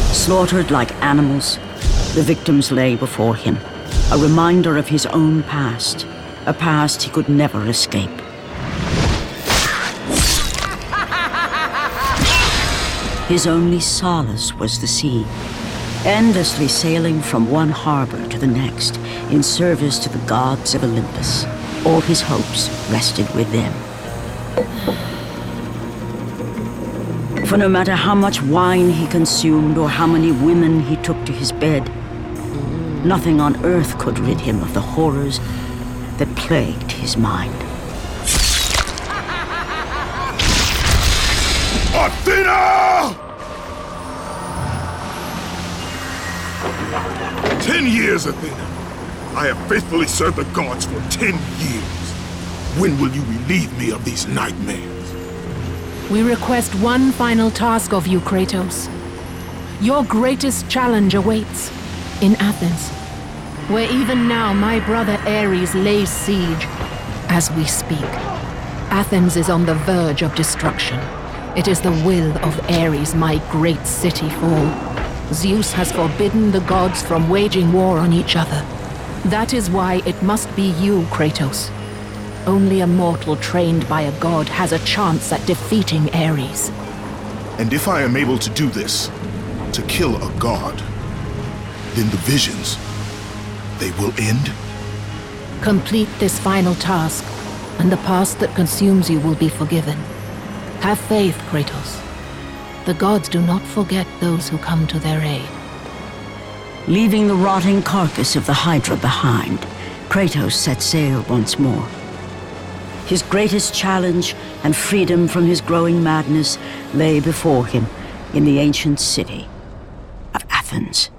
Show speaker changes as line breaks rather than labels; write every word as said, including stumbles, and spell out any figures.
Slaughtered like animals, the victims lay before him, a reminder of his own past, a past he could never escape. His only solace was the sea, endlessly sailing from one harbor to the next in service to the gods of Olympus. All his hopes rested with them. For no matter how much wine he consumed or how many women he took to his bed, nothing on earth could rid him of the horrors that plagued his mind.
Athena! Ten years, Athena. I have faithfully served the gods for ten years. When will you relieve me of these nightmares?
We request one final task of you, Kratos. Your greatest challenge awaits in Athens, where even now my brother Ares lays siege as we speak. Athens is on the verge of destruction. It is the will of Ares my great city fall. Zeus has forbidden the gods from waging war on each other. That is why it must be you, Kratos. Only a mortal trained by a god has a chance at defeating Ares.
And if I am able to do this, to kill a god, then the visions, they will end?
Complete this final task, and the past that consumes you will be forgiven. Have faith, Kratos. The gods do not forget those who come to their aid.
Leaving the rotting carcass of the Hydra behind, Kratos set sail once more. His greatest challenge and freedom from his growing madness lay before him in the ancient city of Athens.